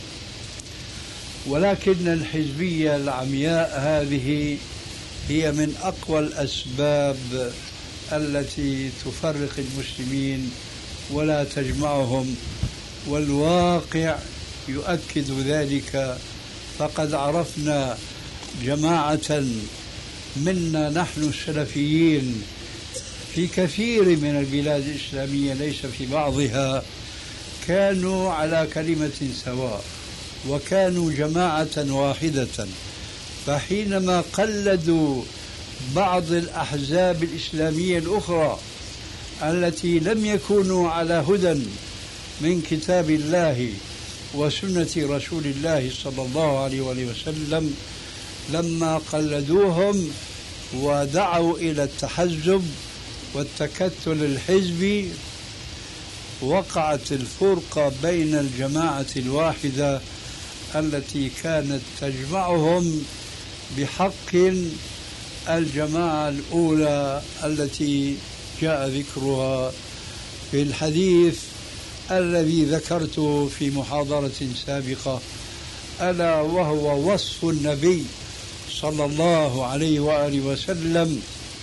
ولكن الحزبية العمياء هذه هي من أقوى الأسباب التي تفرق المسلمين ولا تجمعهم، والواقع يؤكد ذلك. فقد عرفنا جماعة منا نحن السلفيين في كثير من البلاد الإسلامية، ليس في بعضها، كانوا على كلمة سواء وكانوا جماعة واحدة. فحينما قلدوا بعض الأحزاب الإسلامية الأخرى التي لم يكونوا على هدى من كتاب الله وسنة رسول الله صلى الله عليه وسلم، لما قلدوهم ودعوا إلى التحزب والتكتل الحزبي، وقعت الفرقة بين الجماعة الواحدة التي كانت تجمعهم بحق الجماعة الأولى التي جاء ذكرها في الحديث الذي ذكرته في محاضرة سابقة، ألا وهو وصف النبي صلى الله عليه وآله وسلم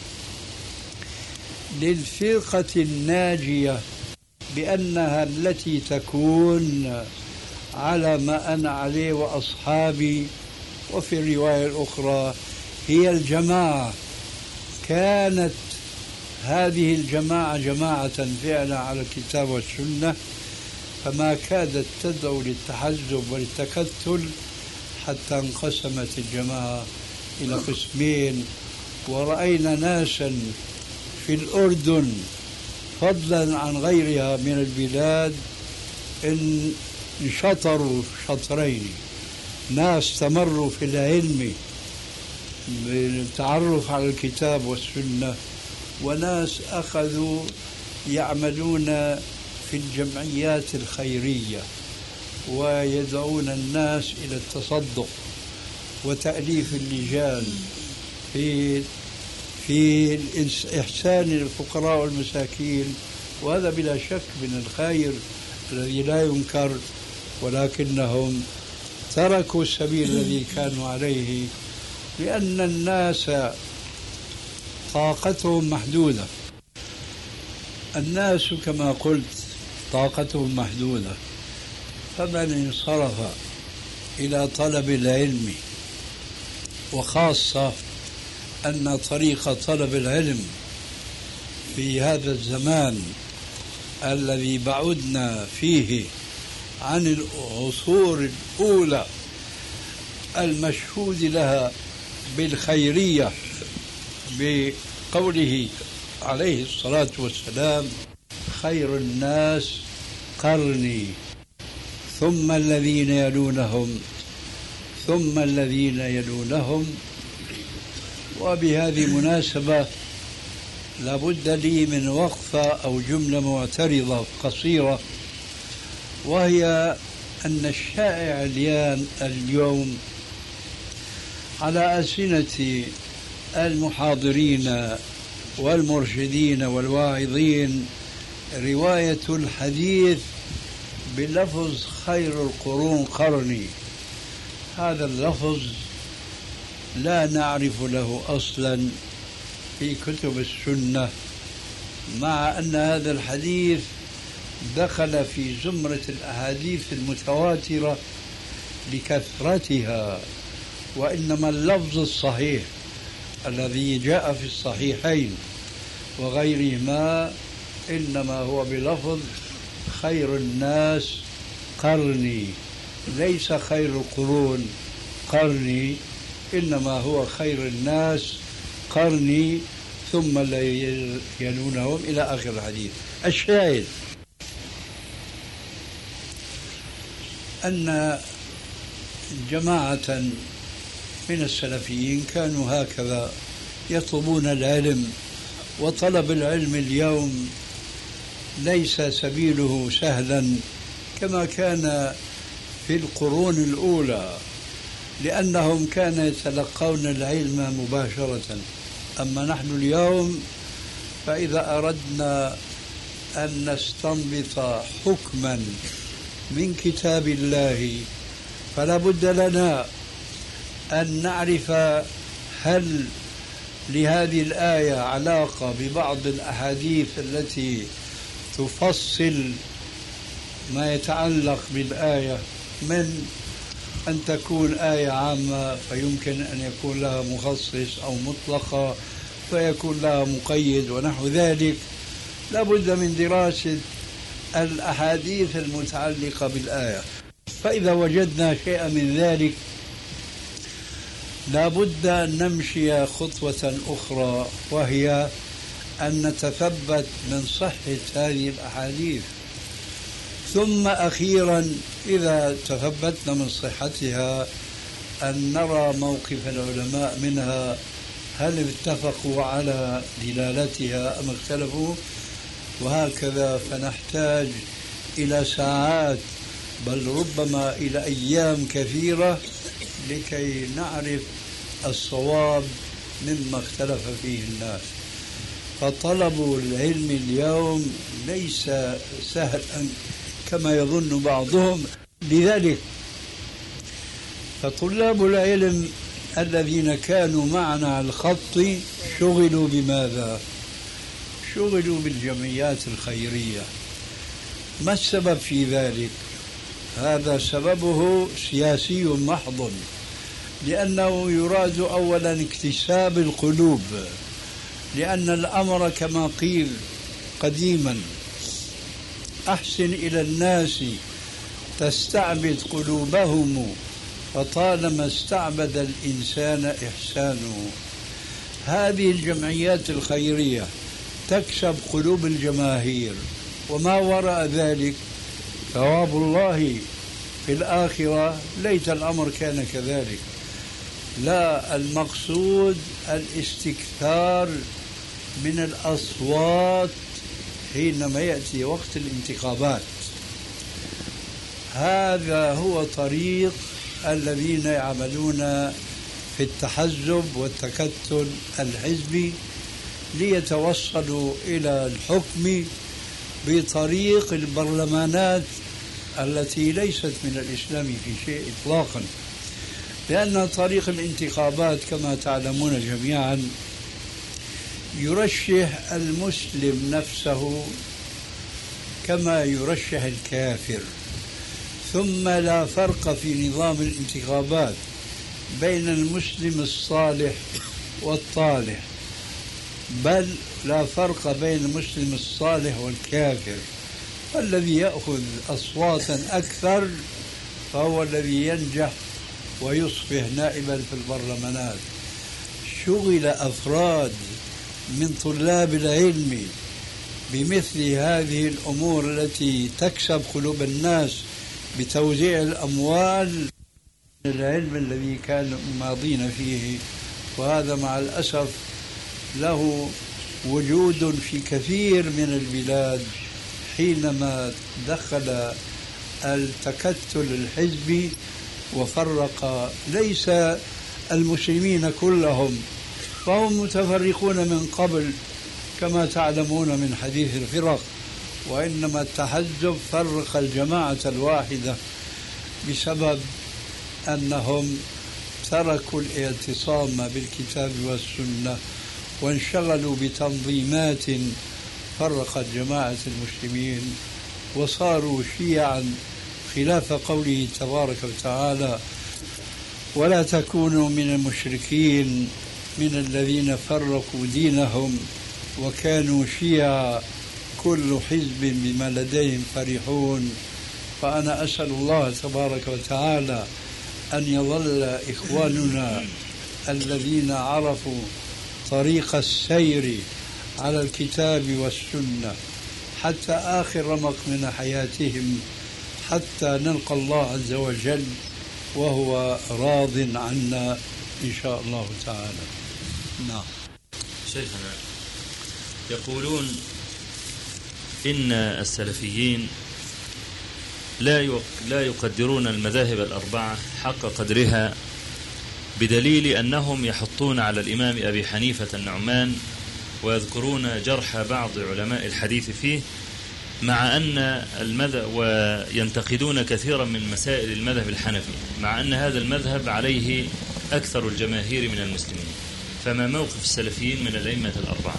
للفرقة الناجية بأنها التي تكون على ما أنا عليه وأصحابي. وفي الرواية الأخرى هي الجماعة. كانت هذه الجماعة جماعة فعلا على الكتاب والسنة، فما كادت تدعو للتحزب وللتكتل حتى انقسمت الجماعة إلى قسمين. ورأينا ناسا في الأردن فضلا عن غيرها من البلاد انشطروا شطرين: ناس استمروا في العلم بالتعرف على الكتاب والسنة، وناس أخذوا يعملون في الجمعيات الخيرية ويدعون الناس إلى التصدق وتأليف اللجان في إحسان الفقراء والمساكين. وهذا بلا شك من الخير الذي لا ينكر، ولكنهم تركوا السبيل الذي كانوا عليه، لأن الناس طاقتهم محدودة. الناس كما قلت طاقتهم محدودة، فمن انصرف إلى طلب العلم، وخاصة أن طريق طلب العلم في هذا الزمان الذي بعدنا فيه عن العصور الأولى المشهود لها بالخيرية بقوله عليه الصلاة والسلام: خير الناس قرني ثم الذين يلونهم ثم الذين يلونهم. وبهذه المناسبة لابد لي من وقفة أو جملة معترضة قصيرة، وهي أن الشائع اليوم على ألسنة المحاضرين والمرشدين والواعظين رواية الحديث بلفظ خير القرون قرني. هذا اللفظ لا نعرف له أصلا في كتب السنة، مع أن هذا الحديث دخل في زمرة الأحاديث المتواترة لكثرتها. وإنما اللفظ الصحيح الذي جاء في الصحيحين وغيرهما إنما هو بلفظ خير الناس قرني، ليس خير القرون قرني، إنما هو خير الناس قرني ثم الذين يلونهم إلى آخر الحديث. الشاهد أن جماعة من السلفيين كانوا هكذا يطلبون العلم، وطلب العلم اليوم ليس سبيله سهلا كما كان في القرون الأولى، لأنهم كانوا يتلقون العلم مباشرة. أما نحن اليوم فإذا أردنا أن نستنبط حكما من كتاب الله فلا بد لنا أن نعرف هل لهذه الآية علاقة ببعض الأحاديث التي تفصل ما يتعلق بالآية، من أن تكون آية عامة فيمكن أن يكون لها مخصص أو مطلقة فيكون لها مقيد ونحو ذلك. لا بد من دراسة الأحاديث المتعلقة بالآية، فإذا وجدنا شيئا من ذلك لا بد أن نمشي خطوة أخرى، وهي أن نتثبت من صحة هذه الأحاديث، ثم أخيرا إذا تثبتنا من صحتها أن نرى موقف العلماء منها، هل اتفقوا على دلالتها أم اختلفوا، وهكذا. فنحتاج إلى ساعات بل ربما إلى أيام كثيرة لكي نعرف الصواب مما اختلف فيه الناس. فطلب العلم اليوم ليس سهلا كما يظن بعضهم. لذلك فطلاب العلم الذين كانوا معنا على الخط شغلوا بماذا؟ شغلوا بالجمعيات الخيرية. ما السبب في ذلك؟ هذا سببه سياسي محض، لأنه يراد أولا اكتساب القلوب، لأن الأمر كما قيل قديما أحسن إلى الناس تستعبد قلوبهم، فطالما استعبد الإنسان إحسانه. هذه الجمعيات الخيرية تكسب قلوب الجماهير، وما وراء ذلك ثواب الله في الآخرة. ليت الأمر كان كذلك. لا، المقصود الاستكثار من الأصوات حينما يأتي وقت الانتخابات. هذا هو طريق الذين يعملون في التحزب والتكتل الحزبي ليتوصلوا إلى الحكم بطريق البرلمانات التي ليست من الإسلام في شيء إطلاقا، لأن طريق الانتخابات كما تعلمون جميعا يرشح المسلم نفسه كما يرشح الكافر. ثم لا فرق في نظام الانتخابات بين المسلم الصالح والطالح، بل لا فرق بين المسلم الصالح والكافر. فالذي يأخذ أصواتا أكثر فهو الذي ينجح ويصبح نائبا في البرلمانات. شغل أفراد من طلاب العلم بمثل هذه الأمور التي تكسب قلوب الناس بتوزيع الأموال، العلم الذي كانوا ماضين فيه. وهذا مع الأسف له وجود في كثير من البلاد حينما دخل التكتل الحزبي وفرق ليس المسلمين كلهم، فهم متفرقون من قبل كما تعلمون من حديث الفرق، وإنما التحزب فرق الجماعة الواحدة بسبب أنهم تركوا الاعتصام بالكتاب والسنة وانشغلوا بتنظيمات فرقت جماعة المسلمين وصاروا شيعا، خلاف قوله تبارك وتعالى: ولا تكونوا من المشركين من الذين فرقوا دينهم وكانوا شيعا كل حزب بما لديهم فرحون. فأنا أسأل الله تبارك وتعالى أن يظل إخواننا الذين عرفوا طريق السير على الكتاب والسنة حتى آخر رمق من حياتهم، حتى نلقى الله عز وجل وهو راض عنا إن شاء الله تعالى. نعم. شيخنا، يقولون إن السلفيين لا يقدرون المذاهب الأربعة حق قدرها، بدليل أنهم يحطون على الإمام أبي حنيفة النعمان ويذكرون جرح بعض علماء الحديث فيه، مع أن المذهب وينتقدون كثيرا من مسائل المذهب الحنفي، مع أن هذا المذهب عليه أكثر الجماهير من المسلمين. فما موقف السلفيين من الأئمة الأربعة؟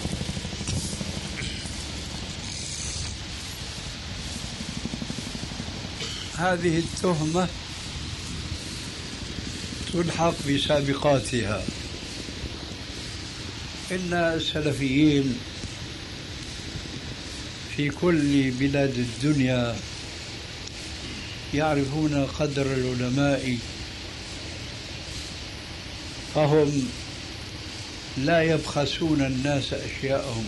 هذه التهمة تلحق بسابقاتها. إن السلفيين في كل بلاد الدنيا يعرفون قدر العلماء، فهم لا يبخسون الناس أشياءهم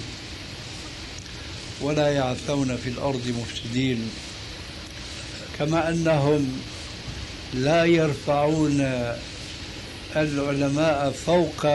ولا يعثون في الأرض مفسدين، كما أنهم لا يرفعون العلماء فوق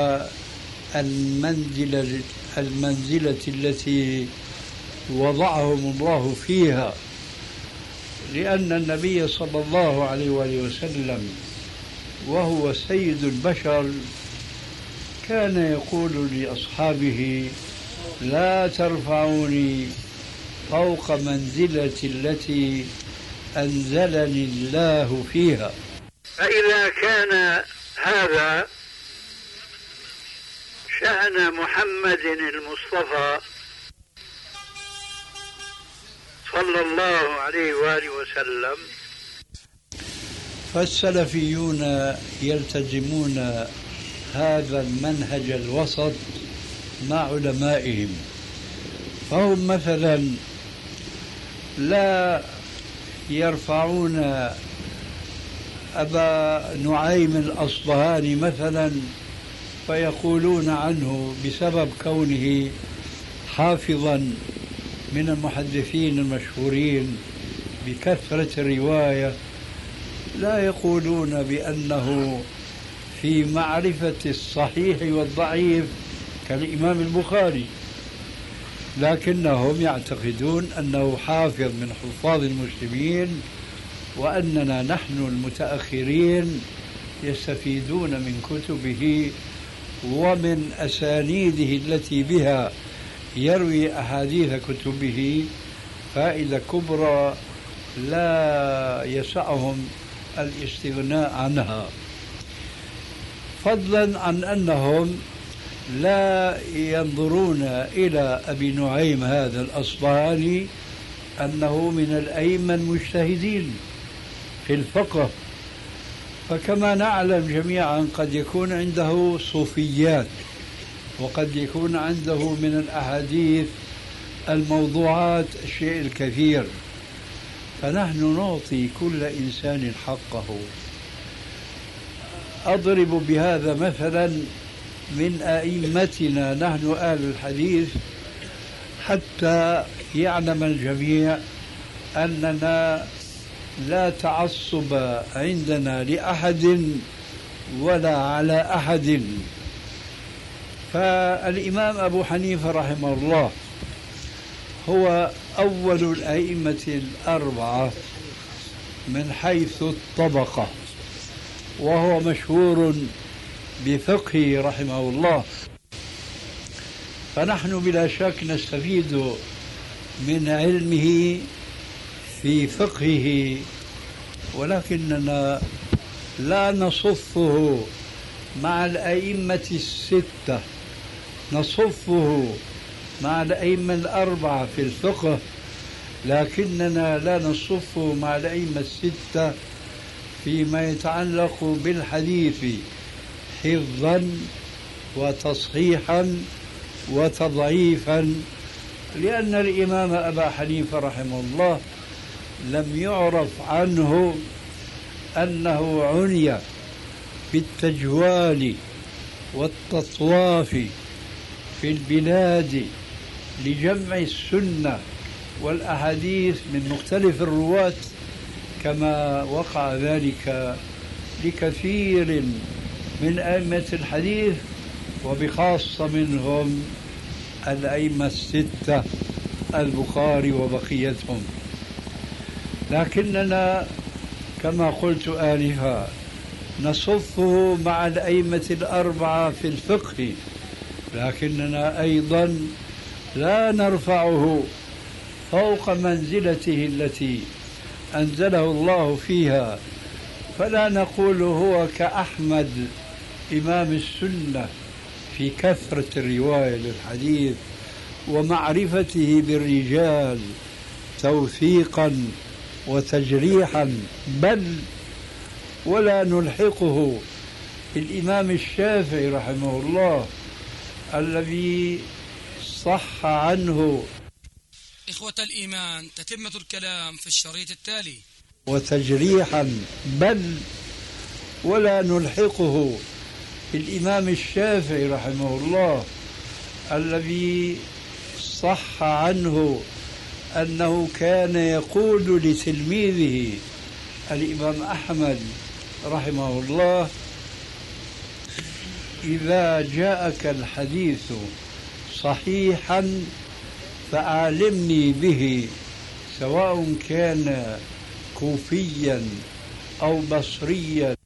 المنزلة التي وضعهم الله فيها، لأن النبي صلى الله عليه وآله وسلم وهو سيد البشر كان يقول لأصحابه: لا ترفعوني فوق منزلتي التي أنزلني الله فيها. فإذا كان هذا شأن محمد المصطفى صلى الله عليه وآله وسلم، فالسلفيون يلتزمون هذا المنهج الوسط مع علمائهم. فهم مثلا لا يرفعون أبا نعيم الأصبهاني مثلا فيقولون عنه بسبب كونه حافظا من المحدثين المشهورين بكثرة الرواية، لا يقولون بأنه في معرفة الصحيح والضعيف كالإمام البخاري، لكنهم يعتقدون أنه حافظ من حفاظ المسلمين، وأننا نحن المتأخرين يستفيدون من كتبه ومن أسانيده التي بها يروي أحاديث كتبه فائدة كبرى لا يسعهم الاستغناء عنها، فضلا عن أنهم لا ينظرون إلى أبي نعيم هذا الأصبهاني أنه من الأئمة المجتهدين في الفقه. فكما نعلم جميعا قد يكون عنده صوفيات، وقد يكون عنده من الأحاديث الموضوعات الشيء الكثير، فنحن نعطي كل إنسان حقه. أضرب بهذا مثلا من أئمتنا نحن أهل الحديث حتى يعلم الجميع أننا لا تعصب عندنا لأحد ولا على أحد. فالإمام أبو حنيفة رحمه الله هو أول الأئمة الأربعة من حيث الطبقة، وهو مشهور بفقهه رحمه الله، فنحن بلا شك نستفيد من علمه في فقهه، ولكننا لا نصفه مع الأئمة الستة، نصفه مع الأئمة الأربعة في الفقه، لكننا لا نصفه مع الأئمة الستة فيما يتعلق بالحديث حفظا وتصحيحا وتضعيفا لأن الإمام أبا حنيفة رحمه الله لم يعرف عنه أنه عني بالتجوال والتطواف في البلاد لجمع السنة والأحاديث من مختلف الرواة كما وقع ذلك لكثير من أئمة الحديث، وبخاصة منهم الأئمة الستة البخاري وبقيتهم. لكننا كما قلت آنفا نصفه مع الأئمة الأربعة في الفقه، لكننا أيضا لا نرفعه فوق منزلته التي أنزله الله فيها، فلا نقول هو كأحمد إمام السنة في كثرة الرواية للحديث ومعرفته بالرجال توثيقا وتجريحا، بل ولا نلحقه بالإمام الشافعي رحمه الله الذي صح عنه. إخوة الإيمان، تتمة الكلام في الشريط التالي. وتجريحا، بل ولا نلحقه بالإمام الشافعي رحمه الله الذي صح عنه أنه كان يقول لتلميذه الإمام أحمد رحمه الله: إذا جاءك الحديث صحيحا فأعلمني به، سواء كان كوفيا أو بصريا